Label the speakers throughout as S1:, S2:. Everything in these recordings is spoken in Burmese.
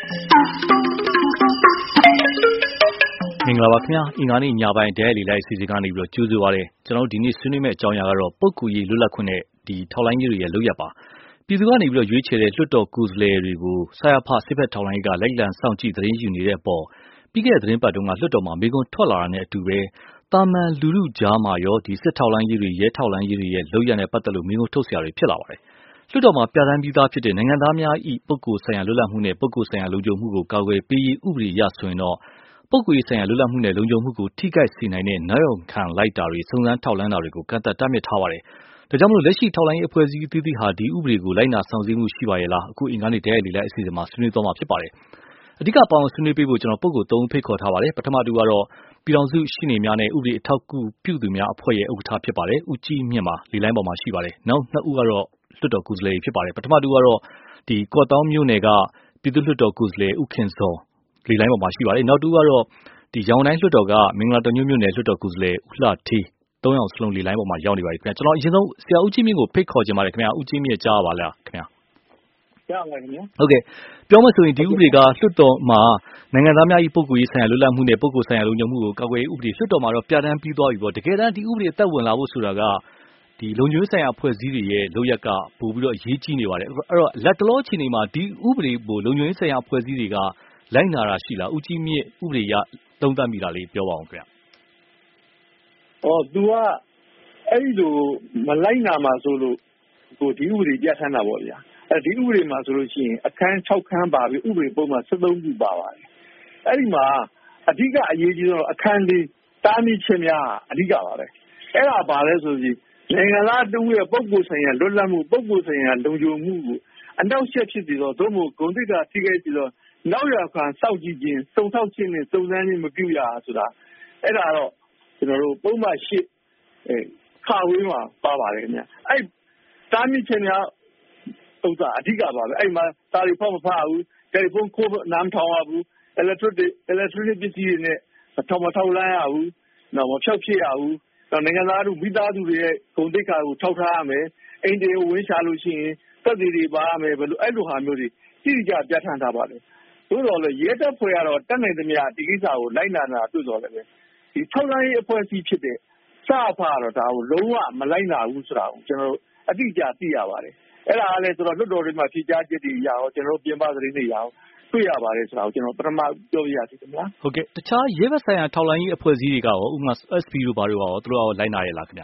S1: မင်္ဂလာပါခင်ဗျာအင်္ဂါနေ့ညပိုင်းဒဲလီလိုက်စီစီကနေပြီးတော့ကြိုးဆိုပါရစေကျွန်တော်ဒီနေ့ဆွေးနွေးမယ့်အကြောင်းအရာကတော့ပုဂ္ဂိုလ်ရေးလွတ်လပ်ခွင့်နဲ့ဒီထောက်လိုင်းကြီးတွေရဲ့လုပ်ရပါပြည်သူကနေပြီးတော့ရွေးချယ်တဲ့လွှတ်တော်ကိုယ်စားလှယ်တွေကိုဆရာဖစစ်ဖက်ထောက်လိုင်းကလိုက်လံစောင့်ကြည့်သတင်းယူနေတဲ့အပေါ်ပြီးခဲ့တဲ့သတင်းပတ်တုန်းကလွှတ်တော်မှာမိကွန်းထွက်လာတာနဲ့အတူပဲတာမန်လူလူကြားမှာရောဒီစစ်ထောက်လိုင်းကြီးတွေရဲထောက်လိုင်းကြီးတွေရဲ့လုပ်ရတဲ့ပတ်သက်လို့မိကွန်းထုတ်ဆရာတွေဖြစ်လာပါတယ်လွှတ်တော်မှာပြဋ္ဌာန်းပြီးသားဖြစ်တဲ့နိုင်ငံသားများဤပုဂ္ဂိုလ်ဆိုင်ရာလွတ်လပ်မှုနဲ့ပုဂ္ဂိုလ်ဆိုင်ရာလုံခြုံမှုကိုကာကွယ်ပေးရေးဥပဒေရဆိုရင်တော့ပုဂ္ဂိုလ်ရေးဆိုင်ရာလွတ်လပ်မှုနဲ့လုံခြုံမှုကိုထိခိုက်စေနိုင်တဲ့နောက်ယောင်ခံလိုက်တာတွေစုံစမ်းထောက်လှမ်းတာတွေကိုကန့်သတ်တားမြစ်ထားပါတယ်။ဒါကြောင့်မလို့လက်ရှိထောက်လှမ်းရေးအဖွဲ့အစည်းအသီးသီးဟာဒီဥပဒေကိုလိုက်နာဆောင်စည်းမှုရှိပါရဲ့လားအခုအင်္ဂါနေ့တရားလီလိုက်အစီအစဉ်မှာဆွေးနွေးသွားမှာဖြစ်ပါတယ်။အဓိကပေါင်းဆွေးနွေးပေးဖို့ကျွန်တော်ပုဂ္ဂိုလ်၃ဦးဖိတ်ခေါ်ထားပါတယ်။ပထမတူကတော့ပြည်ထောင်စုရှင်းနေများနဲ့ဥပဒေအထောက်အကူပြုသူများအဖွဲ့ရဲ့ဥက္ကဋ္ဌဖြစ်ပါတယ်။ဦးကြီးမြင့်ပါလီလိုင်းပေါ်မှာရှိပါတယ်။နောက်နှစ်ဦးကတော့လွှတ်တော်ကိုယ်စားလှယ်ဖြစ်ပါတယ်။ပထမတူကတော့ဒီကော့တောင်းမြို့နယ်ကပြည်သူ့လွှတ်တော်ကိုယ်စားလှယ်ဦးခင်စောလီလိုင်းပေါ်မှာရှိပါတယ်။နောက်တူကတော့ဒီရောင်တိုင်းလွှတ်တော်ကမင်္ဂလာတညွန့်မြို့နယ်လွှတ်တော်ကိုယ်စားလှယ်ဦးလှထေး၃ယောက်စလုံးလီလိုင်းပေါ်မှာရောက်နေပါပြီခင်ဗျာကျွန်တော်အရင်ဆုံးဆရာဦးကြီးမြင့်ကိုဖိတ်ခေါ်ခြင်းပါတယ်ခင်ဗျာဦးကြီးမြင့်ကြားပါလားခင်ဗျာ
S2: ကြားပါခင်ဗျာ
S1: ဟုတ်ကဲ့ပြောမှဆိုရင်ဒီဥပဒေကလွှတ်တော်မှာနိုင်ငံသားများ၏ပုဂ္ဂိုလ်ရေးဆိုင်ရာလွတ်လပ်မှုနဲ့ပုဂ္ဂိုလ်ဆိုင်ရာလုံခြုံမှုကိုကာကွယ်ရေးဥပဒေလွှတ်တော်မှာတော့ပြဋ္ဌာန်းပြီးသွားပြီပေါ့တကယ်တမ်းဒီဥပဒေအသက်ဝင်လာဖို့ဆိုတာကဒီလုံခြုံရေးဆိုင်ရာအဖွဲ့အစည်းတွေရဲ့လုပ်ရက်ကပို့ပြီးတော့အရေးကြီးနေပါတယ်အဲ့တော့လက်တလောအချိန်မှာဒီဥပဒေကိုလုံခြုံရေးဆိုင်ရာအဖွဲ့အစည်းတွေကလိုက်နာတာရှိလားဦးကြီးမြင့်ဥပဒေရသုံးသပ်မိတာလေးပြောပါအောင်ခင်ဗျ
S2: ။သူကအဲ့ဒီလိုမလိုက်နာမှာဆိုလို့ကိုဒီဥပဒေပြဋ္ဌာန်းတာပေါ့ဗျာ။ဒီဥပဒေမှာဆိုလို့ရှိရင်အခန်း6ခန်းပါပြီးဥပဒေပုံမှန်73ခုပါပါတယ်။အဲ့ဒီမှာအဓိကအရေးကြီးဆုံးအခန်းလေးတားမြစ်ချက်များအဓိကပါပဲ။အဲ့ဒါပါလဲဆိုရင်နိုင်ငံသားတူရဲ့ပုဂ္ဂိုလ်ဆိုင်ရာလွတ်လပ်မှုပုဂ္ဂိုလ်ဆိုင်ရာလုံခြုံမှုကိုအနောက်ဆက်ဖြစ်ပြီးတော့သို့မဟုတ်ဂုဏ်သိက္ခာထိခိုက်ပြီးတော့နောက်ရခံစောက်ကြည့်ခြင်းစုံထောက်ခြင်းနဲ့စုံစမ်းခြင်းမပြုရဆိုတာအဲ့ဒါတော့ကျွန်တော်တို့ပုံမှန်8ခါဝေးမှာပါပါတယ်ခင်ဗျအဲ့တားမြစ်ခြင်းများဥစ္စာအဓိကပါပဲအဲ့မှာစာရီဖောက်မဖတ်ဘူးတယ်လီဖုန်းခိုးနားထောင်ရဘူး electronic ပစ္စည်းတွေနဲ့ထောက်မထောက်လမ်းရဘူးတော့မဖြောက်ဖြစ်ရဘူးတော့နိုင်ငံသားတို့မိသားစုတွေရဲ့ဂုဏ်သိက္ခာကိုထောက်ထားရမယ်အိမ်တွေကိုဝင်ရှာလို့ရှိရင်သက်သေတွေပါရမယ်ဘယ်လိုအဲ့လိုဟာမျိုးတွေတိကျပြဋ္ဌာန်းထားပါတယ်သို့တော်လည်းရဲတပ်ဖွဲ့ကတော့တတ်နိုင်သမျှဒီကိစ္စကိုလိုက်နာတာတွေ့တော်လည်းပဲဒီထောက်လှမ်းရေးအဖွဲ့အစည်းဖြစ်တဲ့စဖာတော့ဒါကိုလုံးဝမလိုက်နာဘူးဆိုတာကိုကျွန်တော်တို့အတိအကျသိရပါတယ်အဲ့ဒါကလည်းဆိုတော့လွတ်တော်တွေမှာဖြေကြားချက်တွေရအောင်ကျွန်တော်တို့ပြင်ပသတင်းတွေရအောင်တွေ့ရပါတယ်ဆိုတာကိုကျွန်တော်ပထမပြောပြရစီခင်ဗျာ
S1: ဟုတ်ကဲ့တခြားရဲဘက်ဆိုင်ရာထောက်လှမ်းရေးအဖွဲ့အစည်းတွေကရောဥပမာ SP တို့ဘာတို့ရောသူတို့ရောလိုက်နာရလားခင်ဗျ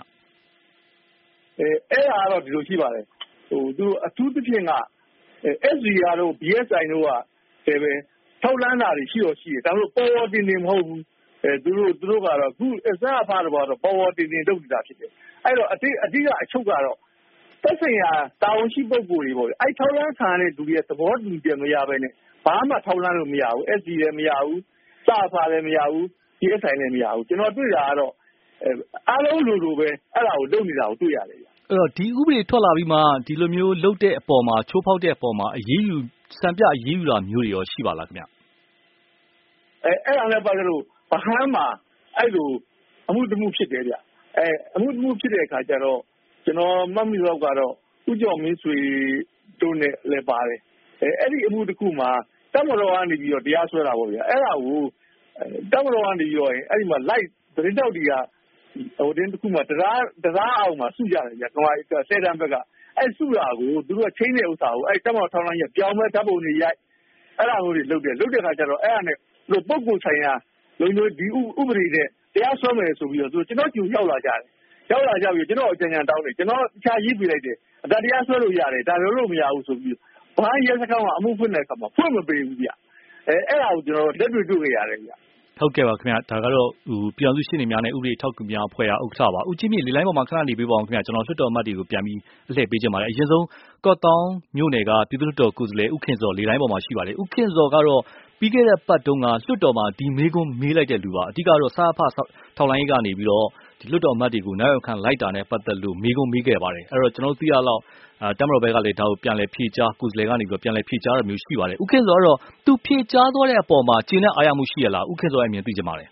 S2: အဲ့ဒါကတော့ဒီလိုရှိပါတယ်သူတို့အထူးသဖြင့်က SVR တို့ BSI တို့ကပဲထောက်လန်းတာတွေရှိတော့ရှိတယ်ဒါပေမဲ့ပေါ်ပေါ်တင်တင်မဟုတ်ဘူးသူတို့ကတော့ခုအစားအဖားတော့ပေါ်ပေါ်တင်တင်လုပ်နေတာဖြစ်တယ်အဲ့တော့အဓိကအချုပ်ကတော့သက်ဆိုင်ရာတာဝန်ရှိပုဂ္ဂိုလ်တွေပေါ့လေအဲ့ထောက်လန်းခံရတဲ့လူတွေရဲ့သဘောတူချက်မရဘဲနဲ့ဘာမှထောက်လန်းလို့မရဘူး SC လည်းမရဘူးစဖာလည်းမရဘူး BSI လည်းမရဘူးကျွန်တော်တွေ့တာကတော့အားလုံးလိုပဲအဲ့ဒါကိုလုပ်နေတာကိုတွေ့ရတယ်
S1: အဲ့တော့ဒီဥပဒေထွက်လာပြီးမှဒီလိုမျိုးလုပ်တဲ့အပေါ်မှာချိုးဖောက်တဲ့အပေါ်မှာအရေးယူစံပြအရေးယူတာမျိုးတွေရောရှိပါလားခင်ဗျ
S2: အဲ့ဒါလည်းပါလို့ဗဟန်းမှာအဲ့လိုအမှုတမှုဖြစ်တယ်ဗျအမှုတမှုဖြစ်တဲ့အခါကျတော့ကျွန်တော်မှတ်မိတော့ကတော့ဦးကျော်မင်းဆွေတို့နဲ့လည်းပါတယ်အဲ့ဒီအမှုတစ်ခုမှာတမတော်ကနေပြီးတော့တရားစွဲတာပေါ့ဗျာအဲ့ဒါကိုတမတော်ကနေပြီးတော့အဲ့ဒီမှာ live သတင်းတောက်တွေကတင်းတစ်ခုမှာတရားအောင်မှာစုကြတယ်ဗျာဆယ်တန်းဘက်ကအဲ့စုတာကိုသူတို့ကချင်းတဲ့ဥစ္စာကိုအဲ့တမတော်ထောင်းလိုက်ရပြောင်းမဲ့ဓာတ်ပုံတွေရိုက်အဲ့ဒါမျိုးတွေလုပ်တဲ့ခါကျတော့အဲ့ဒါနဲ့သူပုဂ္ဂိုလ်ဆိုင်ရာလုံခြုံဒီဥပဒေနဲ့တရားစွဲမယ်ဆိုပြီးတော့သူကျွန်တော်ကြုံရောက်လာကြတယ်ရောက်လာကြပြီးကျွန်တော်အကြံဉာဏ်တောင်းတယ်ကျွန်တော်အခြားရေးပြလိုက်တယ်အတတရားဆွဲလို့ရတယ်ဒါလို့မရဘူးဆိုပြီးဘာရဲစခန်းကအမှုဖွင့်တဲ့အခါမှာဖွင့်မပေးဘူးဗျအဲ့ဒါကိုကျွန်တော်လက်တွေ့ခဲ့ရတယ်ဗျ
S1: ဟုတ်ကဲ့ပါခင်ဗျာဒါကတော့ပြည်အောင်စုရှင်းနေများနဲ့ဥပဒေထောက်ကူများအဖွဲ့အဥက္ကဋ္ဌပါဦးကြီးမြင့်လေလိုင်းပေါ်မှာခဏနေပေးပါအောင်ခင်ဗျာကျွန်တော်လွှတ်တော်အမတ်တွေကိုပြန်ပြီးအလှည့်ပေးချင်ပါတယ်အရင်ဆုံးကော့တောင်းမြို့နယ်ကပြည်သူ့လွှတ်တော်ကိုယ်စားလှယ်ဦးခင်စောလေလိုင်းပေါ်မှာရှိပါတယ်ဦးခင်စောကတော့ပြီးခဲ့တဲ့ပတ်တုန်းကလွှတ်တော်မှာဒီမေးခွန်းမေးလိုက်တဲ့လူပါအဓိကတော့စာဖထောက်လိုင်းကနေပြီးတော့ဒီလွှတ်တော်အမတ်တွေကိုနောက်ရောက်ခံလိုက်တာနဲ့ပတ်သက်လို့မေးခွန်းမေးခဲ့ပါတယ်အဲ့တော့ကျွန်တော်သိရလောက်တမတော်ဘက်ကလည်းဒါကိုပြန်လဲဖြေကြားကိုယ်စားလှယ်ကနေပြီးတော့ပြန်လဲဖြေကြားရမျိုးရှိပါတယ်ဦးခင်စောကတော့သူဖြေကြားသွားတဲ့အပေါ်မှာကျင်းတဲ့အားရမှုရှိရလားဦးခင်စောရဲ့အမြင်သိချင်ပါတယ်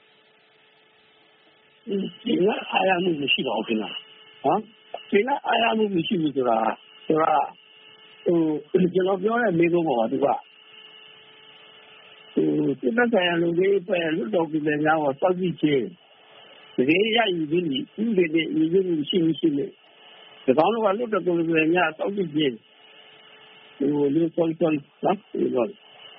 S3: ကျင်းတဲ့အားရမှုမရှိပါဘူးခင်ဗျာကျင်းတဲ့အားရမှုမရှိဘူးဆိုတာကျွန်တော်ပြောတဲ့မေးခွန်းပေါ်မှာသူကစစ်တပ်ဆိုင်ရာလူတွေပဲလွတ်တော်ပြည်နယ်များကိုစောင့်ကြည့်ခြင်းတကယ်ရည်ရည်ပြီးဥပဒေနဲ့ညီညွတ်မှုရှိမရှိနဲ့ဒီကောင်တို့ကလွတ်တော်ပြည်နယ်များစောင့်ကြည့်ခြင်းလို့ဆိုနော်ဒီတော့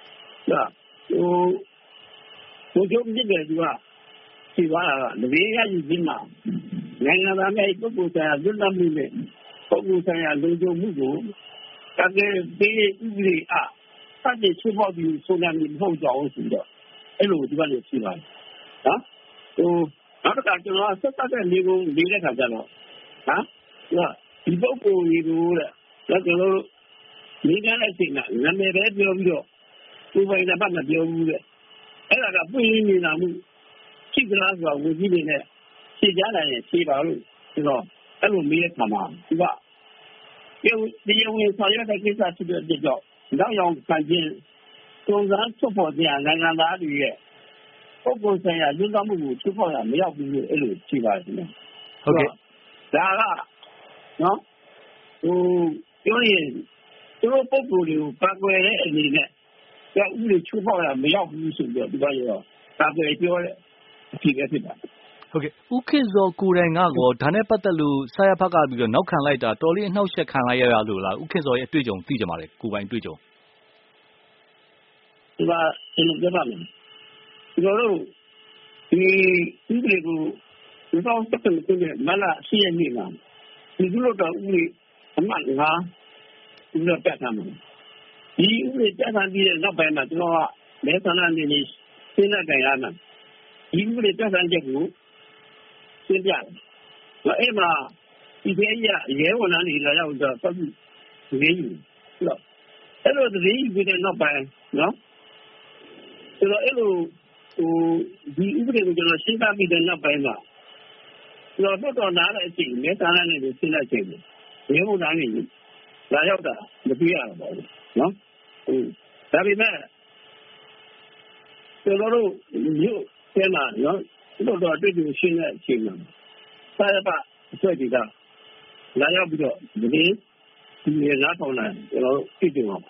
S3: ဘုရားမြစ်တယ်သူကဒီပါလားတကယ်ရည်ပြီးမှနိုင်ငံသားများပုဂ္ဂိုလ်ဆိုင်ရာလွတ်လပ်မှုနဲ့ပုဂ္ဂိုလ်ဆိုင်ရာလုံခြုံမှုကိုတကယ်ပေးဥပဒေစတဲ့ချိုးဖောက်ပြီးဆုံးဖြတ်ပြီးမဟုတ်ကြအောင်ဆိုတော့အဲ့လိုဒီကနေ့ရှိပါတယ်နော်နောက်တစ်ခါကျွန်တော်ဆက်သက်တဲ့နေကုန်နေတဲ့ခါကျတော့ဒီပုဂ္ဂိုလ်ကြီးတို့တဲ့ကျွန်တော်တို့နေတဲ့အချိန်ကနာမည်ပဲပြောပြီးတော့ကိုယ်ပိုင်ကမပြောဘူးတဲ့အဲ့ဒါကပွင့်ရင်းနေတာမှုရှိကြလားဆိုတော့ဝန်ကြီးတွေနဲ့ရှင်းကြနိုင်ရင်ရှင်းပါလို့ဆိုတော့အဲ့လိုမေးတဲ့ခါမှာသူကတရားဝင်ဆောင်ရွက်တဲ့ကိစ္စဖြစ်တဲ့အတွက်ကြောင့်နောက်ရောက်ခံခြင်းစုံစမ်းထုတ်ဖော်ခြင်းနိုင်ငံသားတွေရဲ့ပုဂ္ဂိုလ်ဆိုင်ရာလွတ်လပ်မှုကိုထုတ်ဖော်ရမရောက်ဘူးလို့အဲ့လိုရှိပါတယ်နော်
S1: ဟုတ်ကဲ့
S3: ဒါကနော်ပြောရင်သူတို့ပုဂ္ဂိုလ်တွေကိုပါကွယ်တဲ့အနေနဲ့ဥပဒေချိုးဖောက်ရမရောက်ဘူးဆိုပြီးတော့ဒီကရောပါကွယ်ပြောတဲ့အဖြစ်ပဲဖြစ်ပါတယ်
S1: ဟုတ်ကဲ့ဦးခင်စောကိုယ်တိုင်ကကောဒါနဲ့ပတ်သက်လို့ဆရာဖက်ကပြီးတော့နောက်ခံလိုက်တာတော်လေးအနှောက်အယှက်ခံလိုက်ရလို့လားဦးခင်စောရဲ့အတွေ့အကြုံသိကြပါလေကိုယ်ပိုင်တွေ့ကြုံ
S3: ဒီမှာဒီလိုပြောပါမယ်ကျွန်တော်တို့ဒီဥပဒေကို2017ခုနှစ်မလ10ရက်နေ့မှာဒီလိုတော့ဥပဒေအမှတ်5ဥပဒေပြဋ္ဌာန်းမှာဒီဥပဒေပြဋ္ဌာန်းပြီးတဲ့နောက်ပိုင်းမှာကျွန်တော်ကမဲဆန္ဒနယ်မြေရှင်းတဲ့တိုင်ရမှာဒီဥပဒေပြဋ္ဌာန်းချက်ကိုရှင်းပြတယ်။အဲ့မှာဒီကိစ္စရဲဝန်ထမ်းတွေလာရောက်တော့ပတ်ပြီးရေးယူတော့အဲ့လိုရေးယူတဲ့နောက်ပိုင်းနော်ဆိုတော့အဲ့လိုဒီဥပဒေကိုကျွန်တော်ရှင်းပြပြီးတဲ့နောက်ပိုင်းမှာကျွန်တော်တော့နားတဲ့အချိန်မဲဆန္ဒနယ်မြေရှင်းတဲ့အချိန်ရဲဝန်ထမ်းတွေလာရောက်တာမတွေ့ရတော့ဘူးနော်ဒါပေမဲ့ကျွန်တော်တို့မြို့ထဲမှာနော်တော့တွေ့ကြရှင်းတဲ့အချိန်မှာဆရာပါဆွဲကြည့်တာလာရောက်ပြီးတော့ဒီနားထောင်လာကျွန်တော်သိကြပါ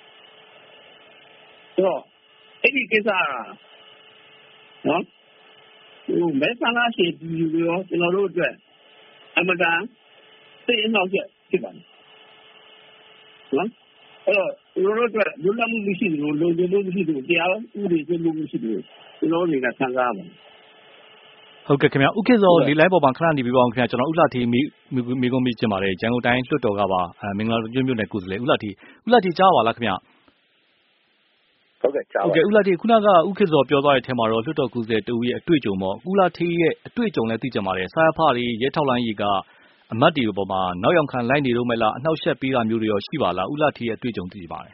S3: ဆိုတော့အဲ့ဒီကိစ္စနော်မဲဆန္ဒရှင်ပြီးရောကျွန်တော်တို့အတွက်အမတန်သိအနောက်ကျဖြစ်ပါတယ်နော်အဲ့တော့ကျွန်တော်တို့အတွက်လွတ်လပ်မှုမရှိဘူးလုံခြုံမှုမရှိဘူးတရားဥပဒေကျင့်မှုမရှိဘူးကျွန်တော်တွေကခံစားရပါတယ်
S1: ဟုတ်ကဲ့ခင်ဗျာဥက္ကဋ္ဌစောလေးလိုင်းပေါ်မှာခဏနေပြီးပါအောင်ခင်ဗျာကျွန်တော်ဥလာတီမိကုန်းမိကျင်ပါတယ်ရန်ကုန်တိုင်းလွှတ်တော်ကပါမင်္ဂလာမြို့နယ်ကိုယ်စားလှယ်ဥလာတီကြားပါလားခင်ဗျာ
S4: ဟုတ်ကဲ့ကြားပါ
S1: ဟုတ်ကဲ့ဥလာတီခုနကဥက္ကဋ္ဌစောပြောသွားတဲ့အထက်မှာတော့လွှတ်တော်ကိုယ်စားလှယ်တူရဲ့အတွေ့အကြုံပေါ့ဥလာတီရဲ့အတွေ့အကြုံလည်းသိကြပါတယ်ဆရာဖတွေရဲထောက်လိုင်းကြီးကအမတ်တွေပေါ်မှာနောက်ယောင်ခံလိုက်နေတော့မလားအနှောက်အယှက်ပေးတာမျိုးတွေရောရှိပါလားဥလာတီရဲ့အတွေ့အကြုံသိပါတယ်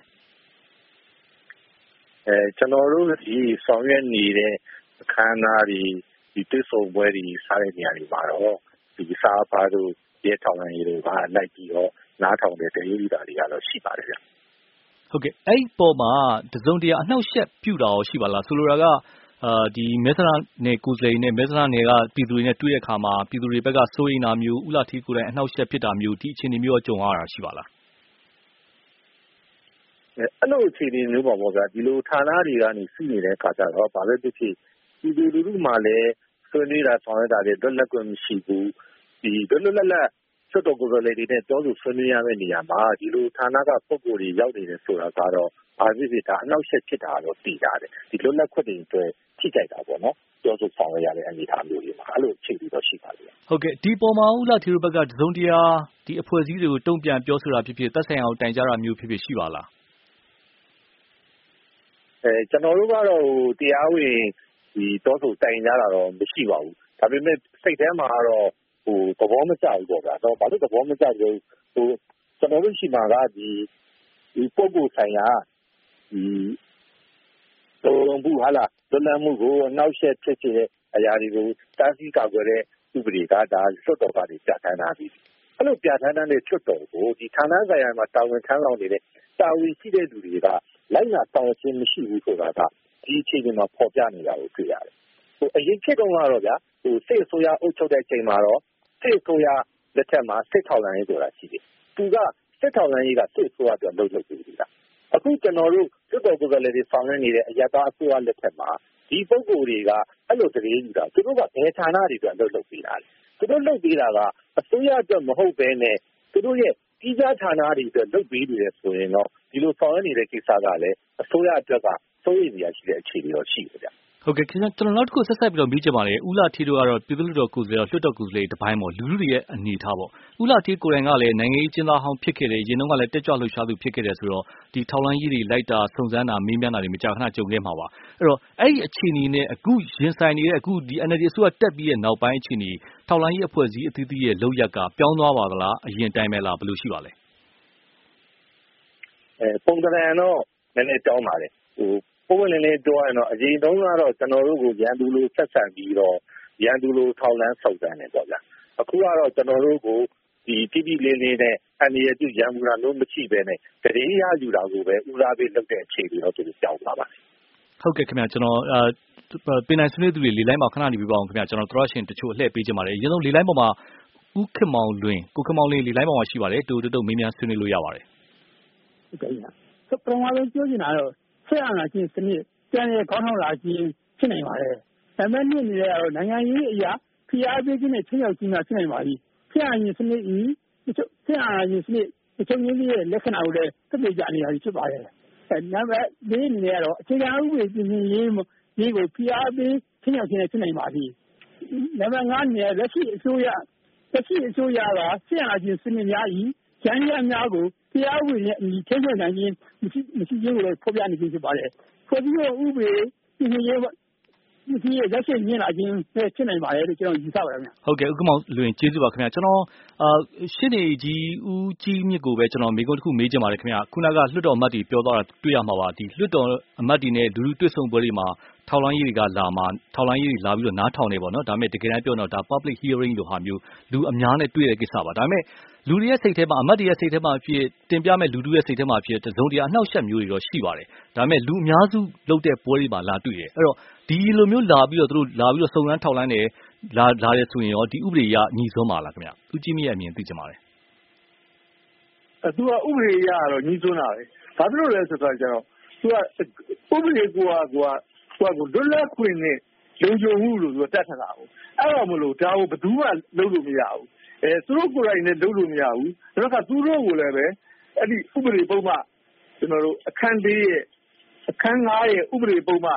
S4: ကျွန်တော်တို့ဒီဆောင်ရွက်နေတဲ့အခမ်းအနားတွေဒီတွေ့ဆုံပွဲတွေစားတဲ့နေရာတွေမှာတော့ဒီစားဖားတို့ရဲထောက်လိုင်းကြီးတို့ကလိုက်ပြီးတော့နားထောင်တဲ့တရေရီတာတွေကတော့ရှိပါတယ်ဗျ
S1: ဟုတ်ကဲ့အဲ့ပေါ်မှာတစုံတရာအနှောက်အယှက်ပြုတာရောရှိပါလားဆိုလိုတာကဒီမဲဆန္ဒနယ်ကိုယ်စားလှယ်နဲ့မဲဆန္ဒနယ်ကပြည်သူတွေနဲ့တွေ့တဲ့အခါမှာပြည်သူတွေဘက်ကစိုးရိမ်တာမျိုးဥလာထီကိုယ်တိုင်အနှောက်အယှက်ဖြစ်တာမျိုးဒီအခြေအနေမျိုးကြုံရတာရှိပါလား
S4: အဲ့လိုအခြေအနေမျိုးပါပေါ့ဗျာဒီလိုဌာနတွေကနေစီးနေတဲ့အခါကျတော့ဘာပဲဖြစ်ဖြစ်ပြည်သူလူထုမှလည်းဆွေးနွေးတာဆောင်ရွက်တာတွေလွတ်လပ်ခွင့်မရှိဘူးဒီလွတ်လပ်ဆွတ်တော်ကိုယ်စားလှယ်တွေနဲ့ပြောဆိုဆွေးနွေးရမယ့်နေရာမှာဒီလိုဌာနကပုံကိုယ်တွေရောက်နေတယ်ဆိုတာကတော့ဘာဖြစ်ဖြစ်ဒါအနှောက်အယှက်ဖြစ်တာတော့သိရတယ်ဒီလွတ်လပ်ခွင့်တွေအတွက်ထိကြိုက်တာပေါ့နော်ပြောဆိုဆောင်ရွက်ရတဲ့အနေအထားမျိုးတွေမှာအဲ့လိုအခြေအနေတော့ရှိပါလိမ့်မယ်
S1: ဟုတ်ကဲ့ဒီပေါ်မှာဥလာထီတို့ဘက်ကတစုံတရာဒီအဖွဲ့အစည်းတွေကိုတုံ့ပြန်ပြောဆိုတာဖြစ်ဖြစ်သက်ဆိုင်အောင်တိုင်ကြတာမျိုးဖြစ်ဖြစ်ရှိပါလား
S4: ကျွန်တော်တို့ကတော့တရားဝင်ဒီတောဆိုတိုင်ကြတာတော့မရှိပါဘူးဒါပေမဲ့စိတ်ထဲမှာကတော့သဘောမကျဘူးပေါ့ဗျာတော့ဘာလို့သဘောမကျလို့ကျွန်တော်တို့ရှိမှာကဒီပုံကိုဆိုင်ရာဒီတော်ဘူးဟာလားလွတ်လပ်မှုကိုနောက်ဆက်ဖြစ်တဲ့အရာတွေကိုတားဆီးကာကွယ်တဲ့ဥပဒေကဒါလွတ်တော်ကနေပြဋ္ဌာန်းထားပြီးအဲ့လိုပြဋ္ဌာန်းတဲ့လွတ်တော်ကိုဒီဌာနဆိုင်ရာမှာတာဝန်ထမ်းဆောင်နေတဲ့တာဝန်ရှိတဲ့လူတွေကလိုက်နာဆောင်ခြင်းမရှိဘူးဆိုတာကဒီအခြေအနေမှာပေါ်ပြနေတာကိုတွေ့ရတယ်အရင်ခေတ်တုန်းကတော့ဗျာစစ်အစိုးရအုပ်ချုပ်တဲ့အချိန်မှာတော့စစ်အစိုးရလက်ထက်မှာစစ်ထောက်လှမ်းရေးဆိုတာရှိတယ်သူကစစ်ထောက်လှမ်းရေးကစစ်အစိုးရအတွက်လုပ်ပြီးတာအခုကျွန်တော်တို့လွှတ်တော်ကိုယ်စားလှယ်တွေဆောင်ရွက်နေတဲ့အရပ်သားအစိုးရလက်ထက်မှာဒီပုဂ္ဂိုလ်တွေကအဲ့လိုတရေယူတာသူတို့ကဘယ်ဌာနတွေအတွက်လုပ်ပေးတာလဲသူတို့လုပ်ပေးတာကအစိုးရအတွက်မဟုတ်ဘဲနဲ့သူတို့ရဲ့ကြီးစားဌာနတွေအတွက်လုပ်ပေးနေတယ်ဆိုရင်တော့ဒီလိုဆောင်ရွက်နေတဲ့ကိစ္စကလည်းအစိုးရအတွက်ကစိုးရိမ်နေရရှိတဲ့အခြေအနေတော့ရှိတယ်ဗျ
S1: ဟုတ်ကဲ့ကျွန်တော်နောက်တစ်ခုဆက်ပြီးတော့မေးချင်ပါတယ်ဦးလာထေးတို့ကတော့ပြည်သူ့လွှတ်တော်ကိုယ်စားလှယ်လွှတ်တော်ကိုယ်စားလှယ်တစ်ပိုင်းပေါ့လူလူတွေရဲ့အနေထားပေါ့ဦးလာထေးကိုယ်တိုင်ကလည်းနိုင်ငံရေးကျင်းသားဟောင်းဖြစ်ခဲ့တယ်ရင်တော့ကလည်းတက်ကြွလှုပ်ရှားသူဖြစ်ခဲ့တယ်ဆိုတော့ဒီထောက်လိုင်းကြီးတွေလိုက်တာစုံစမ်းတာမေးမြန်းတာတွေမကြာခဏကြုံခဲ့မှာပါအဲ့တော့အဲ့ဒီအခြေအနေနဲ့အခုရင်ဆိုင်နေတဲ့အခုဒီ NLD အစိုးရတက်ပြီးရဲ့နောက်ပိုင်းအခြေအနေထောက်လိုင်းကြီးအဖွဲ့အစည်းအသီးသီးရဲ့လုပ်ရက်ကပြောင်းသွားပါသလားအရင်တိုင်းပဲလားဘယ်လိုရှိပါလဲ
S4: ပုံစံတော့နည်းနည်းတောင်းပါတယ်ပုံဝင်လေးပြောရရင်တော့အရင်တုန်းကတော့ကျွန်တော်တို့ကိုရန်သူလိုဆက်ဆံပြီးတော့ရန်သူလိုထောက်လန်းဆောက်တန်းနေပေါ့ဗျာအခုကတော့ကျွန်တော်တို့ကိုဒီတိတိလေးလေးနဲ့အနေရပြုရန်မူတာလို့မရှိဘဲနဲ့တရေရယူတာကိုပဲဦးစားပေးလုပ်တဲ့အခြေအနေတော့သူကြောက်ပါပါတယ်
S1: ဟုတ်ကဲ့ခင်ဗျာကျွန်တော်ပင်နိုင်ဆွေးနွေးသူတွေလေလိုင်းမှာခဏနေပြပါအောင်ခင်ဗျာကျွန်တော်သရရှင်တချို့အလှည့်ပေးချင်ပါတယ်အရင်ဆုံးလေလိုင်းပေါ်မှာဦးခင်မောင်လွင်ကိုခင်မောင်လွင်လေလိုင်းပေါ်မှာရှိပါတယ်တူတူမေးမြန်းဆွေးနွေးလို့ရပါတယ်
S3: ဟုတ်ကဲ့ဗျာပထမဆုံးပြောချင်တာတော့ဆက်အာဏာရှင်စနစ်ပြန်လည်ခေါင်းထောင်လာခြင်းဖြစ်နိုင်ပါတယ်။ဒါပေမဲ့နေ့နေရတော့နိုင်ငံရေးအရာဖိအားပေးခြင်းနဲ့ချင်းရောက်ခြင်းကဖြစ်နိုင်ပါပြီ။ဆက်အာဏာရှင်စနစ်ဆက်အာဏာရှင်စနစ်ချုပ်ငင်းရဲ့လက္ခဏာကိုလည်းသိကြနေရဖြစ်ပါတယ်။နံပါတ်၄နေရတော့အခြေခံဥပဒေပြင်ဆင်ရေးကိုဖိအားပေးချင်းရောက်ခြင်းနဲ့ဖြစ်နိုင်ပါပြီ။နံပါတ်၅နေရလက်ရှိအစိုးရကဆက်အာဏာရှင်စနစ်များရန်ရများကိုတရားဝင်ရဲ့အမိထိန်းနိုင်ခြင်းမရှိခြင်းကိုလည်းဖော်ပြနေခြင်းဖြစ်ပါတယ်။ဖွဲ့စည်းပုံဥပဒေပြင်ဆင်ရေးဒီလက်ရှိမြင်လာခြင်းပဲဖြစ်နိုင်ပါတယ်လို့ကျွန်တော်ယူဆပါတယ်ခင်ဗျ
S1: ။ဟုတ်ကဲ့ဥက္ကမောင်လွင်ကျေးဇူးပါခင်ဗျာကျွန်တော်ရှင်းနေကြီးဦးကြီးမြင့်ကိုပဲကျွန်တော်မိကုန်းတစ်ခုမေးချင်ပါတယ်ခင်ဗျာခုနကလွှတ်တော်အမတ်တွေပြောသွားတာတွေ့ရမှာပါဒီလွှတ်တော်အမတ်တွေနဲ့လူလူတွေ့ဆုံပွဲတွေမှာထောက်လိုင်းရေးတွေကလာမှာထောက်လိုင်းရေးတွေလာပြီးတော့နားထောင်နေပေါ့နော်ဒါပေမဲ့တကယ်တမ်းပြောတော့ဒါ public hearing လို့ဟာမျိုးလူအများနဲ့တွေ့တဲ့ကိစ္စပါဒါပေမဲ့လူတွေရဲ့စိတ်ထဲမှာအမတ်တွေရဲ့စိတ်ထဲမှာဖြစ်တင်ပြမဲ့လူတွေရဲ့စိတ်ထဲမှာဖြစ်တစုံတရာအနှောက်အယှက်မျိုးတွေတော့ရှိပါတယ်ဒါပေမဲ့လူအများစုလုပ်တဲ့ပွဲတွေမှာလာတွေ့တယ်အဲ့တော့ဒီလိုမျိုးလာပြီးတော့သူတို့လာပြီးတော့စုံစမ်းထောက်လိုင်းတယ်လာတယ်ဆိုရင်ရောဒီဥပဒေရညီစွန်းပါလားခင်ဗျသူကြီးမြင့်ရဲ့အမြင်သိချင်ပါတယ်
S2: သူကဥပဒေရတော့ညီစွန်းတာပဲဘာဖြစ်လို့လဲဆိုတော့ကျတော့သူကဥပဒေကိုလွတ်လပ်ခွင့်နဲ့လုံခြုံမှုလို့သူကတတ်ထားတာကိုအဲ့တော့မလို့ဒါကိုဘယ်သူမှလုပ်လို့မရဘူးသူတို့ကိုယ်တိုင်လည်းလုပ်လို့မရဘူးဒါကသူတို့ကိုလည်းပဲအဲ့ဒီဥပဒေပုံမှကျွန်တော်တို့အခန်း၄ရဲ့အခန်း၅ရဲ့ဥပဒေပုံမှ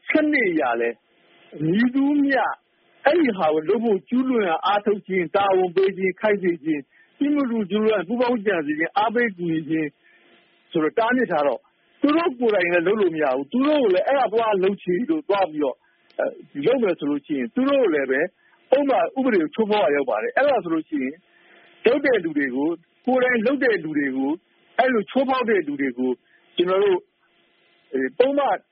S2: 7ရာလဲညီသူမြအဲ့ဒီဟာကိုလုပ်ဖို့ကျူးလွန်အားထုတ်ခြင်းတာဝန်ပေးခြင်းခိုက်စေခြင်းဒီမှုလူကျူးလွန်ပူပေါင်းကြံစီခြင်းအားပေးကူညီခြင်းဆိုတော့တားမြစ်ထားတော့သူတို့ကိုယ်တိုင်လည်းလုပ်လို့မရဘူးသူတို့ကိုလည်းအဲ့ဒါသွားလှုပ်ချီလို့သွားပြီးတော့လုပ်မယ်ဆိုလို့ရှိရင်သူတို့လည်းပဲဥပဒေကိုချိုးဖောက်ရရောက်ပါတယ်အဲ့ဒါဆိုလို့ရှိရင်လုပ်တဲ့လူတွေကိုကိုယ်တိုင်လုပ်တဲ့လူတွေကိုအဲ့လိုချိုးဖောက်တဲ့လူတွေကိုကျွန်တော်တို့ပုံမှန်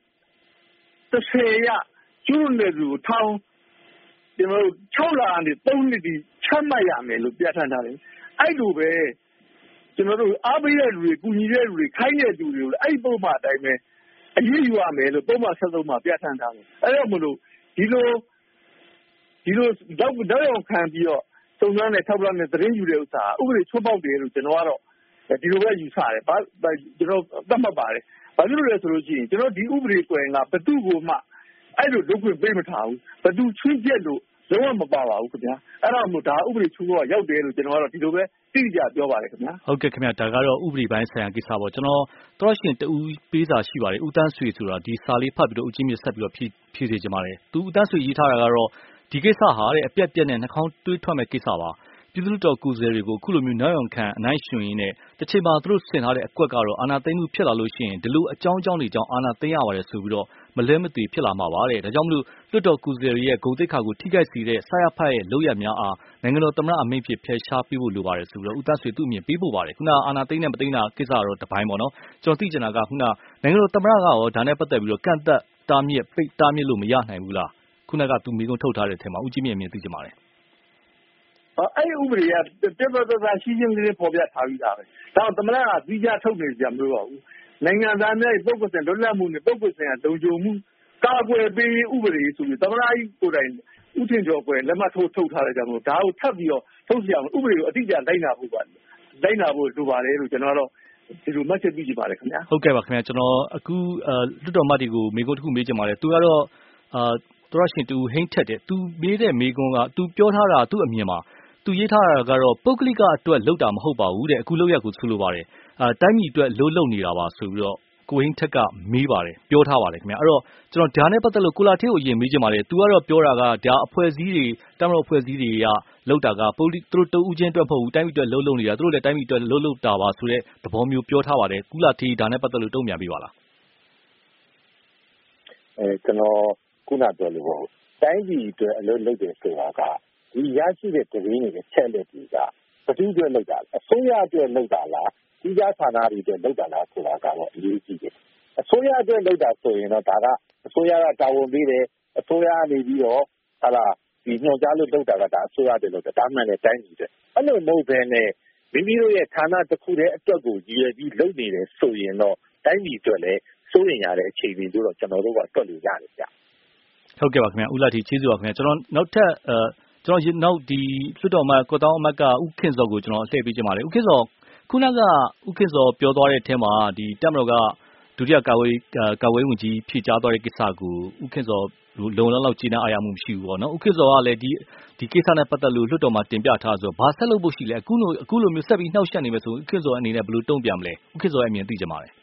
S2: 30ရကျူးလွန်တဲ့လူကိုထောင်ကျွန်တော်တို့6လကနေ3နှစ်ဒီချမှတ်ရမယ်လို့ပြဋ္ဌာန်းထားတယ်အဲ့လိုပဲကျွန်တော်တို့အားပေးတဲ့လူတွေကူညီတဲ့လူတွေခိုင်းတဲ့လူတွေကိုအဲ့ဒီပုံမှန်အတိုင်းပဲအရေးယူရမယ်လို့ပုံမှန်73မှာပြဋ္ဌာန်းထားတယ်အဲ့တော့မလို့ဒီလိုတော့ရောက်ခံပြီးတော့စုံစမ်းတဲ့ထောက်ပြတဲ့သတင်းယူတဲ့ဥစ္စာဥပဒေချိုးဖောက်တယ်လို့ကျွန်တော်ကတော့ဒီလိုပဲယူဆတယ်ကျွန်တော်သတ်မှတ်ပါတယ်ဘာဖြစ်လို့လဲဆိုလို့ရှိရင်ကျွန်တော်ဒီဥပဒေကွယ်ကဘသူ့ကိုမှအဲ့လိုလုပ်ခွင့်ပေးမထားဘူးဘသူချွင်းချက်လို့လုံးဝမပါပါဘူးခင်ဗျာအဲ့တော့မို့ဒါဥပဒေချိုးဖောက်ရောက်တယ်လို့ကျွန်တော်ကတော့ဒီလိုပဲသိကြပြောပါတယ်ခင်ဗျာ
S1: ဟုတ်ကဲ့ခင်ဗျာဒါကတော့ဥပဒေပိုင်းဆိုင်ရာကိစ္စပေါ့ကျွန်တော်တော့ရှင်တူပေးစာရှိပါတယ်ဦးတန်းဆွေဆိုတာဒီစာလေးဖတ်ပြီးတော့ဦးကြီးမြင့်ဆက်ပြီးတော့ဖြည့်စေချင်ပါတယ်သူဦးတန်းဆွေရေးထားတာကတော့ဒီကိစ္စဟာတဲ့အပြက်ပြက်နဲ့နှာခေါင်းတွေးထွက်မဲ့ကိစ္စပါပြည်သူ့တော်ကိုယ်စားလှယ်တွေကိုအခုလိုမျိုးနောက်အောင်ခံအနိုင်ရှင်ရင်းနဲ့တစ်ချိန်မှာသူတို့ဆင်ထားတဲ့အကွက်ကတော့အာဏာသိမ်းမှုဖြစ်လာလို့ရှိရင်ဒီလိုအကြောင်းတွေကြောင့်အာဏာသိမ်းရပါတယ်ဆိုပြီးတော့မလဲမသွေဖြစ်လာမှာပါတဲ့ဒါကြောင့်မလို့လွှတ်တော်ကိုယ်စားလှယ်ရဲ့ဂုဏ်သိက္ခာကိုထိခိုက်စေတဲ့ဆရာဖတ်ရဲ့လုပ်ရများအားနိုင်ငံတော်သမ္မတအမိန့်ဖြင့်ဖယ်ရှားပေးဖို့လိုပါတယ်ဆိုပြီးတော့ဦးသားဆွေသူ့အမြင်ပေးဖို့ပါတယ်ခုနအာဏာသိမ်းနဲ့မသိမ်းတာကိစ္စတော့တပိုင်းပေါ့နော်ကျွန်တော်သိချင်တာကခုနနိုင်ငံတော်သမ္မတကရောဒါနဲ့ပတ်သက်ပြီးတော့ကန့်သက်တားမြစ်ပိတ်တားမြစ်လို့မရနိုင်ဘူးလားခုနကသူမိကုန်းထုတ်ထားတဲ့အထက်မှာဦးကြီးမြင့်မြင်သိချင်ပါတယ်
S2: အဲ့ဒီဥပဒေကပြတ်သားရှင်းရှင်းလေးပေါ်ပြထားပြီးသားပဲဒါတော့သမ္မတကပြီးကြထုတ်နေကြမလို့ပါဘူးနိုင်ငံသားများပုဂ္ဂိုလ်ဆိုင်လွတ်လပ်မှုနဲ့ပုဂ္ဂိုလ်ဆိုင်လုံခြုံမှုကာကွယ်ပေးဥပဒေဆိုပြီးသမ္မတကြီးကိုယ်တိုင်ဥထင်ကျော်ကွယ်လက်မှတ်ထုတ်ထားတဲ့ကြောင့်မို့ဒါကိုထပ်ပြီးတော့ထုတ်စီအောင်ဥပဒေကိုအတိအကျလိုက်နာဖို့လိုပါတယ်လို့ကျွန်တော်ကတော့ဒီလိုမှတ်ချက်ပြုကြပါရခင်ဗျာ
S1: ဟုတ်ကဲ့ပါခင်ဗျာကျွန်တော်အခုလွတ်တော်မတ်တွေကိုမေကွန်းတစ်ခုမေးချင်ပါတယ်သူကတော့သူရရှင်သူဟိန်းထက်တယ်သူမေးတဲ့မေကွန်းကသူပြောထားတာသူ့အမြင်မှာသူရေးထားတာကတော့ပုဂ္ဂလိကအတွက်လုပ်တာမဟုတ်ပါဘူးတဲ့အခုလုပ်ရကိုဆိုလိုပါတယ်တိုင်းပြည်အတွက်လုပ်နေတာပါဆိုပြီးတော့ကိုဟိန်းထက်ကမေးပါတယ်ပြောထားပါတယ်ခင်ဗျာအဲ့တော့ကျွန်တော်ဒါနဲ့ပတ်သက်လို့ကိုလာထေးကိုအရင်မေးချင်ပါတယ်သူကတော့ပြောတာကဒါအဖွဲ့အစည်းတွေတမတော်အဖွဲ့အစည်းတွေကလောက်တာကသူတို့တူးချင်းအတွက်မဟုတ်ဘူးတိုင်းပြည်အတွက်လုပ်နေတာသူတို့လည်းတိုင်းပြည်အတွက်လုပ်တာပါဆိုတဲ့သဘောမျိုးပြောထားပါတယ်ကုလာထေးဒါနဲ့ပတ်သက်လို့တုံ့ပြန်ပြပါလား
S4: ကျွန်တော်ခုနပြောလို့ပေါ့တိုင်းပြည်အတွက်အလုပ်လုပ်တယ်ဆိုတာကဒီရရှိတဲ့တရင်းတွေချက်လက်တွေကဘယ်သူအတွက်လုပ်တာလဲအစိုးရအတွက်လုပ်တာလားကြီးကြဌာနတွေအတွက်လုပ်တာလားဆိုတာကတော့အရေးကြီးတယ်အစိုးရအတွက်လုပ်တာဆိုရင်တော့ဒါကအစိုးရကတာဝန်ပေးတယ်အစိုးရကနေပြီးတော့ဟာလာဒီညွှန်ကြားလို့လုပ်တာကဒါအစိုးရအတွက်လုပ်တာဒါမှန်တဲ့တိုင်းပြည်အတွက်အဲ့လိုမဟုတ်ဘဲနဲ့မိမိတို့ရဲ့ဌာနတစ်ခုတည်းအတွက်ကိုရည်ရွယ်ပြီးလုပ်နေတယ်ဆိုရင်တော့တိုင်းပြည်အတွက်လည်းစိုးရင်ရတဲ့အခြေအနေတို့တော့ကျွန်တော်တို့ကတွက်လို့ရတယ်ဗျ
S1: ဟုတ်ကဲ့ပါခင်ဗျာဦးလာတီကျေးဇူးပါခင်ဗျာကျွန်တော်နောက်ထပ်ကျွန်တော်နောက်ဒီလွှတ်တော်မှာကိုတောင်းအမတ်ကဦးခင်စောကိုကျွန်တော်လှည့်ပေးချင်ပါတယ်ဦးခင်စောခုနကဦးခင်စောပြောသွားတဲ့အထက်မှာဒီတပ်မတော်ကဒုတိယကာဝေးဝန်ကြီးဖြည့်ကြားသွားတဲ့ကိစ္စကိုဦးခင်စောလုံလောက်ကျေနပ်အားရမှုမရှိဘူးပေါ့နော်ဦးခင်စောကလည်းဒီကိစ္စနဲ့ပတ်သက်လို့လွှတ်တော်မှာတင်ပြထားဆိုတော့ဘာဆက်လုပ်ဖို့ရှိလဲအခုလိုမျိုးဆက်ပြီးနှောက်ယှက်နေမယ်ဆိုဦးခင်စောအနေနဲ့ဘယ်လိုတုံ့ပြန်မလဲဦးခင်စောရဲ့အမြင်သိချင်ပါတယ်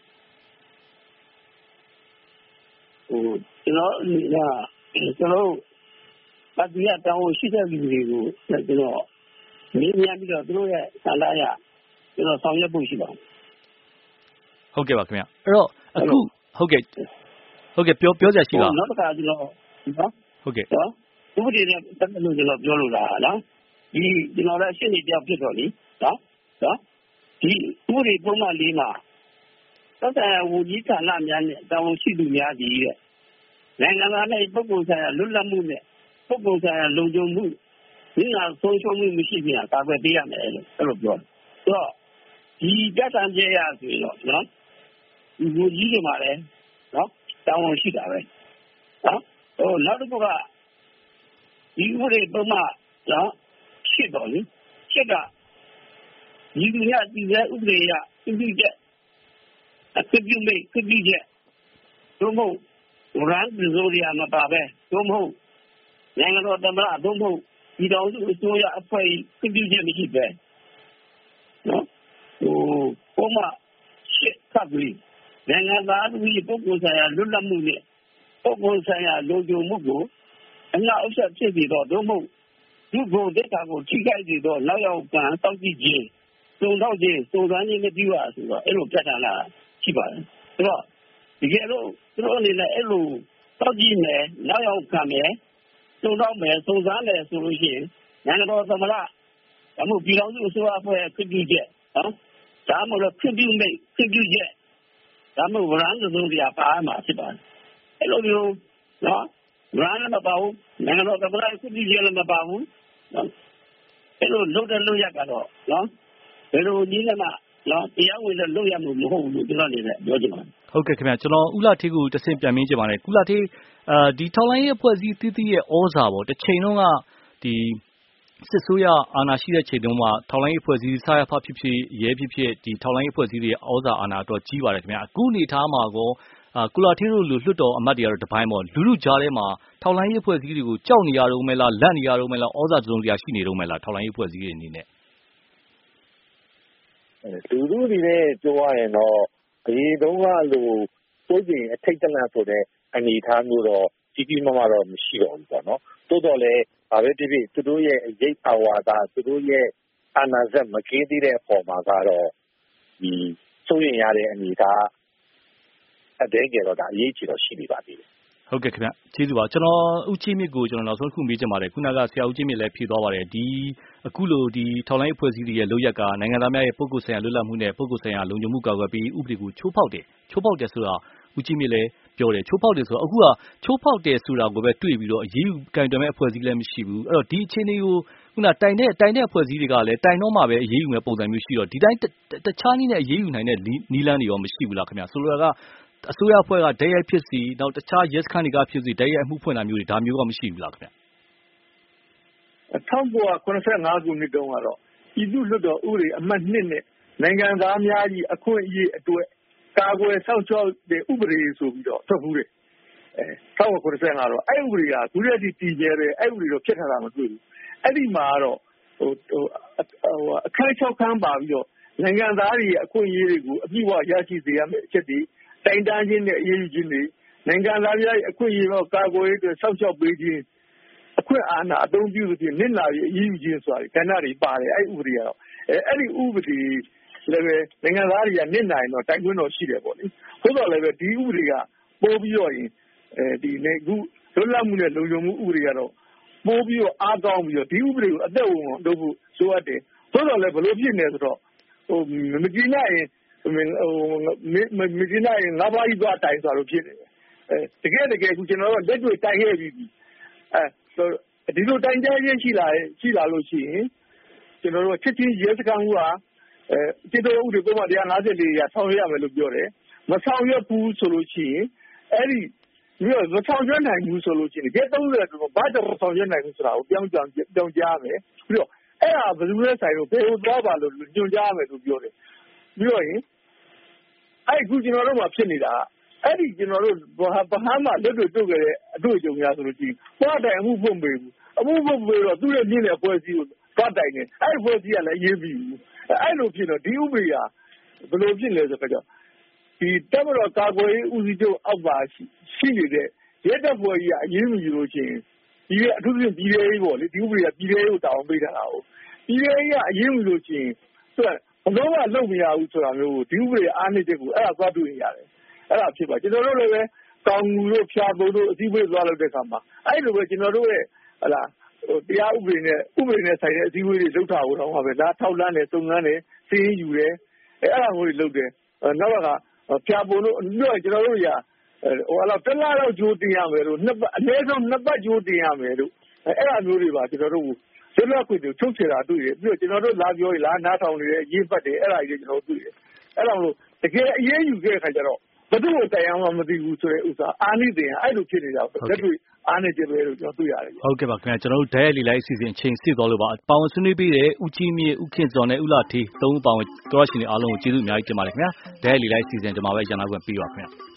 S3: ကျွန်တော်ပါတီကတောင်းရှိတဲ့လူတွေကိုကျွန်တော်မြင်မြန်ပြီးတော့သူတို့ရဲ့ဆန္ဒအရကျွန်တော်ဆောင်ရွက်ဖို့ရှိပါတယ်
S1: ဟုတ်ကဲ့ပါခင်ဗျအဲ့တော့အခုဟုတ်ကဲ့ပြောကြရှိပါ
S3: နောက်တစ်ခါကျွန်တော်နော်
S1: ဟုတ်ကဲ့
S3: ဥပဒေနဲ့တက်တယ်လို့ကျွန်တော်ပြောလို့လားနော်ဒီကျွန်တော်လည်းရှင်းနေပြောဖြစ်တော့လीနော်ဒီဥပဒေပုံမှန်လေးမှာသက်ဆိုင်ရာဝန်ကြီးဌာနများနဲ့တာဝန်ရှိသူများကြီးတဲ့နိုင်ငံသားနဲ့ပုဂ္ဂိုလ်ဆိုင်ရာလွတ်လပ်မှုနဲ့ပုဂ္ဂိုလ်ဆိုင်ရာလုံခြုံမှုဒီကဆုံးရှုံးမှုမရှိပြန်ကာကွယ်ပေးရမယ်လို့အဲ့လိုပြောတယ်ဆိုတော့ဒီပြဋ္ဌာန်းချက်ရဆိုရင်တော့နော်ဒီလူကြီးတွေမှာလည်းနော်တာဝန်ရှိတာပဲနော်နောက်တစ်ခုကဒီဥပဒေပုံမှန်နော်ရှစ်တော်လေရှစ်ကဒီလူရဒီဥပဒေရဥပဒေချက်အပြုချက်တို့မဟုတ်ရန်ဒီဇိုရီယာမပါပဲတို့မဟုတ်နိုင်ငံတော်သမ္မတတို့မဟုတ်ဒီတော်စုအစိုးရအဖွဲ့အပြုချက်မရှိပဲနော်ပုံမှန်ရှစ်ခပ်ပြီးနိုင်ငံသားတို့ပုဂ္ဂိုလ်ဆိုင်ရာလွတ်လပ်မှုနဲ့ပုဂ္ဂိုလ်ဆိုင်ရာလုံခြုံမှုကိုအများအဆက်ဖြစ်ပြီးတော့တို့မဟုတ်ဒီဘုံတက်တာကိုထိခိုက်ပြီးတော့နောက်ရောက်ကတောက်ကြည့်ခြင်းစုံတော့ခြင်းစုံစမ်းခြင်းမပြုရဆိုတော့အဲ့လိုပြတ်တာလားရှိပါတယ်ဆိုတော့ဒီကဲလို့သူတို့အနေနဲ့အဲ့လိုတောက်ကြည့်မယ်နောက်ရောက်ကမယ်စုံတော့မယ်စုံစမ်းမယ်ဆိုလို့ရှိရင်နိုင်ငံတော်သမ္မတဒါမှမဟုတ်ပြည်ထောင်စုအစိုးရအဖွဲ့ခွင့်ပြုချက်နော်ဒါမှမဟုတ်ခွင့်ပြုချက်ဒါမှမဟုတ်ဗရန်စုံပြပါမှာဖြစ်ပါတယ်အဲ့လိုမျိုးနော်ဗရန်လည်းမပါဘူးနိုင်ငံတော်သမ္မတခွင့်ပြုချက်လည်းမပါဘူးနော်အဲ့လိုလုပ်တဲ့လုပ်ရကတော့နော်ဘယ်လိုနည်းနဲ့မှနော်တရားဝင်တဲ့လုပ်ရမှုမဟုတ်ဘူးလို့ကျွန်တော်အနေနဲ့ပြောချင်ပါတယ်
S1: ဟုတ်ကဲ့ခင်ဗျာကျွန်တော်ဦးလာထေးကိုတဆင့်ပြန်မင်းချင်ပါတယ်ဦးလာထေးဒီထောက်လိုင်းရဲ့အဖွဲ့အစည်းတည်တည်ရဲ့ဩဇာပေါ့တစ်ချိန်လုံးကဒီစစ်ဆိုးရအာဏာရှိတဲ့ချိန်တုန်းမှာထောက်လိုင်းအဖွဲ့အစည်းဆရာဖဖြစ်ဖြစ်ရဲဖြစ်ဖြစ်ဒီထောက်လိုင်းအဖွဲ့အစည်းတွေဩဇာအာဏာတော့ကြီးပါတယ်ခင်ဗျာအခုအနေထားမှာကောကုလာထေးတို့လူလွှတ်တော်အမတ်တွေကတော့တပိုင်းပေါ့လူကြားထဲမှာထောက်လိုင်းရေးအဖွဲ့အစည်းတွေကိုကြောက်နေရတော့မယ်လားလက်နေရတော့မယ်လားဩဇာစုံတရားရှိနေတော့မယ်လားထောက်လိုင်းရေးအဖွဲ့အစည်းတွေအနေနဲ့
S4: လူတွေနဲ့ပြောရရင်တော့ဒီတုန်းကလိုကိုယ်ကျင်အထိတ်တလန့်ဆိုတဲ့အနေအထားမျိုးတော့ကြီးကြီးမားမားတော့မရှိတော့ဘူးပေါ့နော်တိုးတော့လည်းဘာပဲဖြစ်ဖြစ်သူတို့ရဲ့အရေးအဝါဒသူတို့ရဲ့အာဏာစက်မကင်းသေးတဲ့အပေါ်မှာကတော့ဒီစိုးရင်ရတဲ့အနေအထားအတဲ့ကြတော့ဒါအရေးကြီးတော့ရှိနေပါသေးတယ်
S1: ဟုတ်ကဲ့ခင်ဗျကျေးဇူးပါကျွန်တော်ဦးချင်းမြင့်ကိုကျွန်တော်နောက်ဆုံးခုမေးချင်ပါတယ်ခုနကဆရာဦးချင်းမြင့်လည်းဖြေသွားပါတယ်ဒီအခုလိုဒီထောက်လိုင်းအဖွဲ့အစည်းတွေရဲ့လုပ်ရက်ကနိုင်ငံသားများရဲ့ပုဂ္ဂိုလ်ဆိုင်ရာလွတ်လပ်မှုနဲ့ပုဂ္ဂိုလ်ဆိုင်ရာလုံခြုံမှုကာကွယ်ပြီးဥပဒေကိုချိုးဖောက်တယ်ဆိုတာဦးချင်းမြင့်လည်းပြောတယ်ချိုးဖောက်တယ်ဆိုတော့အခုကချိုးဖောက်တယ်ဆိုတာကိုပဲတွေ့ပြီးတော့အရေးယူကင်တွယ်မဲ့အဖွဲ့အစည်းလည်းမရှိဘူးအဲ့တော့ဒီအခြေအနေကိုခုနတိုင်တဲ့အဖွဲ့အစည်းတွေကလည်းတိုင်တော့မှပဲအရေးယူမဲ့ပုံစံမျိုးရှိတော့ဒီတိုင်းတခြားနည်းနဲ့အရေးယူနိုင်တဲ့နီးလန်းတွေရောမရှိဘူးလားခင်ဗျဆိုလိုတာကအစိုးရအဖွဲ့ကဒဲရိုက်ဖြစ်စီနောက်တခြားရဲစခန်းတွေကဖြစ်စီဒဲရိုက်အမှုဖွင့်တာမျိုးတွေဒါမျိုးကမရှိဘူးလားခင်ဗျ
S2: 1985ခုနှစ်တုန်းကတော့ပြည်သူ့လွှတ်တော်ဥပဒေအမှတ်2နဲ့နိုင်ငံသားများကြီးအခွင့်အရေးအတွက်ကာကွယ်စောင့်ရှောက်တဲ့ဥပဒေဆိုပြီးတော့ထွက်ဘူးတယ်1985တော့အဲ့ဥပဒေကခုတည်းတည်ကျဲတယ်အဲ့ဥပဒေတော့ဖြစ်ထားတာမတွေ့ဘူးအဲ့ဒီမှာတော့အခန်း6ခန်းပါပြီးတော့နိုင်ငံသားတွေရဲ့အခွင့်အရေးတွေကိုအပြည့်အဝရရှိစေရမယ့်အချက်တွေတိုင်တန်းခြင်းနဲ့အရေးယူခြင်းတွေနိုင်ငံသားများရဲ့အခွင့်အရေးကိုကာကွယ်ရေးအတွက်စောင့်ရှောက်ပေးခြင်းအခွင့်အာဏာအသုံးပြုပြီးနစ်နာပြီးအရေးယူခြင်းဆိုတာကဏ္ဍတွေပါတယ်အဲ့ဥပဒေကတော့အဲ့ဒီဥပဒေလည်းပဲနိုင်ငံသားတွေကနစ်နာရင်တော့တိုင်ခွင့်တော့ရှိတယ်ပေါ့လေသို့တော်လည်းပဲဒီဥပဒေကပို့ပြီးတော့ရင်ဒီနေ့ခုလွတ်လပ်မှုနဲ့လုံခြုံမှုဥပဒေကတော့ပို့ပြီးတော့အားကောင်းပြီးတော့ဒီဥပဒေကိုအသက်ဝင်အောင်လုပ်ဖို့ဆိုအပ်တယ်သို့တော်လည်းဘယ်လိုဖြစ်နေဆိုတော့မကြည့်နိုင်ရင်မကြည့်နိုင်ရင်ငါးပါးကြီးသွားတိုင်ဆိုတော့ဖြစ်နေတယ်တကယ်ခုကျွန်တော်တို့လက်တွေ့တိုင်ခဲ့ပြီးဒီလိုတိုင်ကြားခြင်းရှိလာလို့ရှိရင်ကျွန်တော်တို့ချက်ချင်းရဲစခန်းကတိတော်ဥပဒေပုံမှန်154ရာဆောင်ရွက်ရမယ်လို့ပြောတယ်မဆောင်ရွက်ဘူးဆိုလို့ရှိရင်အဲ့ဒီမျိုးမဆောင်ရွက်နိုင်ဘူးဆိုလို့ရှိရင်ဒီ30တော့ဘာတော့ဆောင်ရွက်နိုင်ဘူးဆိုတာကိုပြောင်းကြားမယ်ပြီးတော့အဲ့ဒါဘယ်လိုလဲဆိုင်လို့ဘယ်လိုသွားပါလို့ညွှန်ကြားမယ်လို့ပြောတယ်ပြီးတော့ရင်အဲ့ခုကျွန်တော်တို့မှာဖြစ်နေတာအဲ့ဒီကျွန်တော်တို့ဘာမှလက်တွေ့တွေ့ကြတဲ့အတွေ့အကြုံများဆိုလို့ရှိရင်သွားတိုင်မှုဖွင့်ပေးဘူးအမှုဖွင့်ပေးတော့သူ့ရဲ့မြင့်တဲ့အဖွဲ့အစည်းကိုသွားတိုင်နေအဲ့အဖွဲ့အစည်းကလည်းရေးပြီးဘူးအဲ့လိုဖြစ်တော့ဒီဥပဒေကဘယ်လိုဖြစ်လဲဆိုတော့ဒီတပ်မတော်ကာကွယ်ရေးဦးစီးချုပ်အောက်ပါရှိနေတဲ့ရဲတပ်ဖွဲ့ကြီးကအရေးမယူလို့ရှိရင်ဒီအထူးသဖြင့်ပြည်ရေးပေါ့လေဒီဥပဒေကပြည်ရေးကိုတောင်းပေးထားတာကိုပြည်ရေးကအရေးမယူလို့ရှိရင်သူကဘယ်တော့မှလုပ်မရဘူးဆိုတာမျိုးဒီဥပဒေအားနည်းချက်ကိုအဲ့ဒါသွားတွေ့ရတယ်အဲ့ဒါဖြစ်ပါကျွန်တော်တို့လည်းပဲကောင်းငူတို့ဖျားပုံတို့အစည်းအဝေးသွားလုပ်တဲ့အခါမှာအဲ့လိုပဲကျွန်တော်တို့ရဲ့ဟလာတရားဥပဒေနဲ့ဆိုင်တဲ့အစည်းအဝေးတွေလုပ်တာကိုတော့ပဲဒါထောက်လန်းတယ်စုံလန်းတယ်စီးရင်ယူတယ်အဲ့ဒါမျိုးတွေလုပ်တယ်နောက်ကဖျားပုံတို့ကျွန်တော်တို့ရာတစ်လလောက်ကြိုးတင်ရမယ်လို့အနည်းဆုံး2ပတ်ကြိုးတင်ရမယ်လို့အဲ့ဒါမျိုးတွေပါကျွန်တော်တို့လွတ်လပ်ခွင့်တွေချုပ်ချယ်တာတွေ့တယ်ပြီးတော့ကျွန်တော်တို့လာပြောလာနားထောင်နေတယ်ရေးပတ်တယ်အဲ့ဒါကြီးကျွန်တော်တို့တွေ့တယ်အဲ့ဒါလို့တကယ်အရေးယူခဲ့တဲ့ခါကျတော့ဘယ်သူ့ကိုတိုင်အောင်မှမသိဘူးဆိုတဲ့ဥစ္စာအာနိသင်အဲ့လိုဖြစ်နေတာလက်တွေ့အားနေကြပဲလို့ကျွန်တော်တွေ့ရတယ်
S1: ဟုတ်ကဲ့ပါခင်ဗျာကျွန်တော်တို့ဓာတ်ရိုက်လီလိုက်အစီအစဉ်ချိန်စစ်သွားလို့ပါပါဝင်ဆွေးနွေးပေးတဲ့ဦးကြီးမြေဦးခင်စော်နဲ့ဦးလာထေးသုံးပါဝင်တော်ရှင်တွေအားလုံးကိုကျေးဇူးအများကြီးတင်ပါတယ်ခင်ဗျာဓာတ်ရိုက်လီလိုက်အစီအစဉ်ဒီမှာပဲရန်နာခွင့်ပေးပါခင်ဗျာ